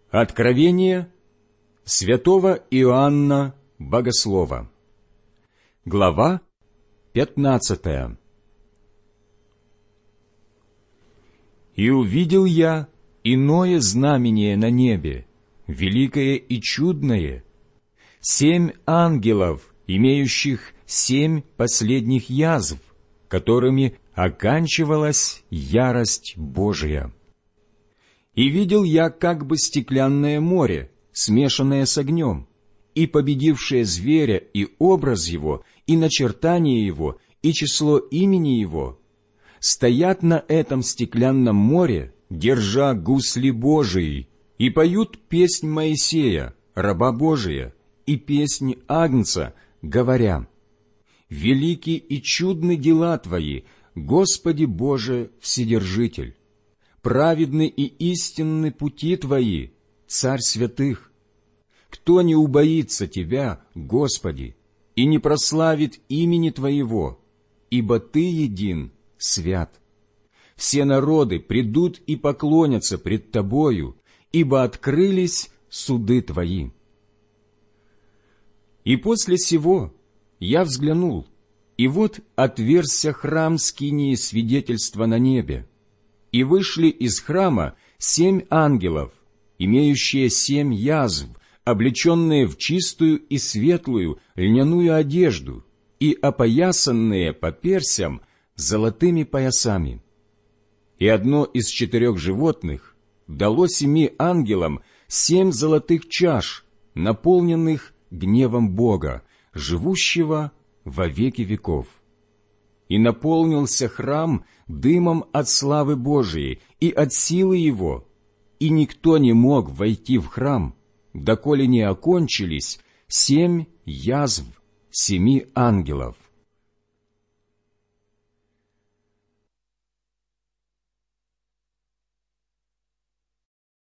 Откровение святого Иоанна Богослова. Глава 15. «И увидел я иное знамение на небе, великое и чудное, 7 ангелов, имеющих 7 последних язв, которыми оканчивалась ярость Божия. И видел я как бы стеклянное море, смешанное с огнем, и победившее зверя, и образ его, и начертание его, и число имени его, стоят на этом стеклянном море, держа гусли Божии, и поют песнь Моисея, раба Божия, и песнь Агнца, говоря: «Велики и чудны дела Твои, Господи Боже Вседержитель! Праведны и истинны пути Твои, Царь святых! Кто не убоится Тебя, Господи, и не прославит имени Твоего, ибо Ты един, свят. Все народы придут и поклонятся пред Тобою, ибо открылись суды Твои». И после сего я взглянул, и вот отверзся храм скинии свидетельства на небе, и вышли из храма 7 ангелов, имеющие 7 язв, облеченные в чистую и светлую льняную одежду и опоясанные по персям золотыми поясами. И одно из 4 животных дало 7 ангелам 7 золотых чаш, наполненных гневом Бога, живущего во веки веков. И наполнился храм дымом от славы Божией и от силы Его, и никто не мог войти в храм, доколе не окончились 7 язв 7 ангелов.